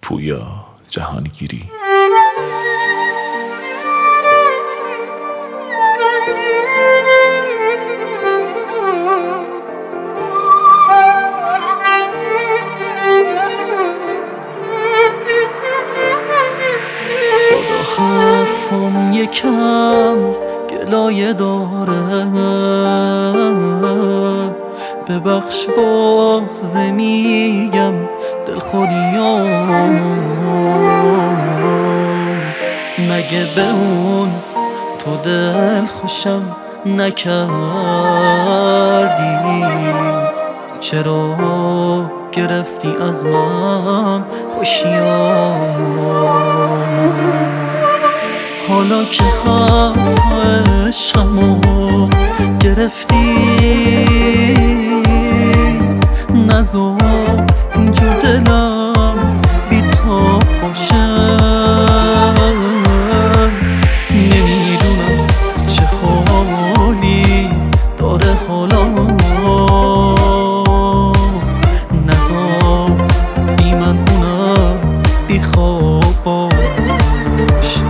پویا جهانگیری. یکم گلایه داره، ببخش واضح میگم دلخوریام، مگه به اون تو دل خوشم نکردی؟ چرا گرفتی از من خوشیام؟ حالا که حتی عشقمو گرفتی، نذار اینجور دلم بی تو باشه. نمیدونم چه حالی داره حالا، نذار بی من اونم بی خواب باش.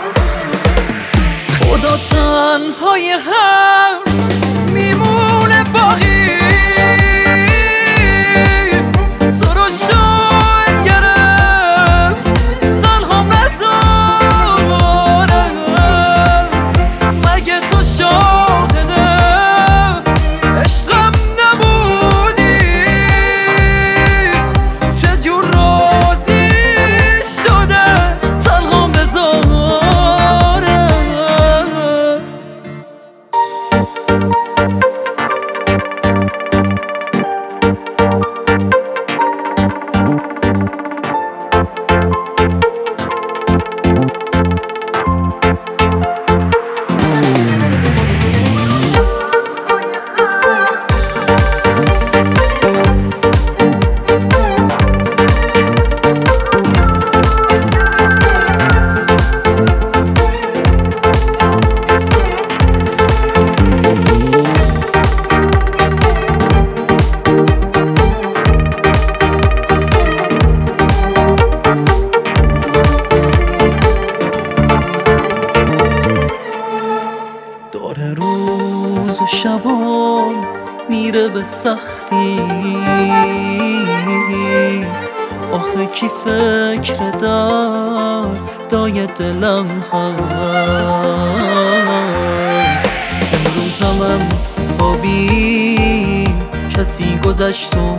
خدا تنهای هم میمونه باقی، تو رو شاید گرفت سالها بزاره، مگه تو شاهد عشقم نبودی؟ چجور راضی شده تنها بذاره؟ داره روز و شبان میره به سختی، آخه کی فکر دردای دلم هست؟ امروزم هم با بی کسی گذشت و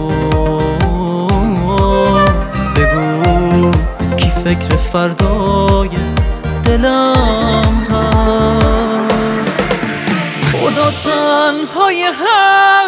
بگو کی فکر فردای دلم هست؟ خدا تنهای هم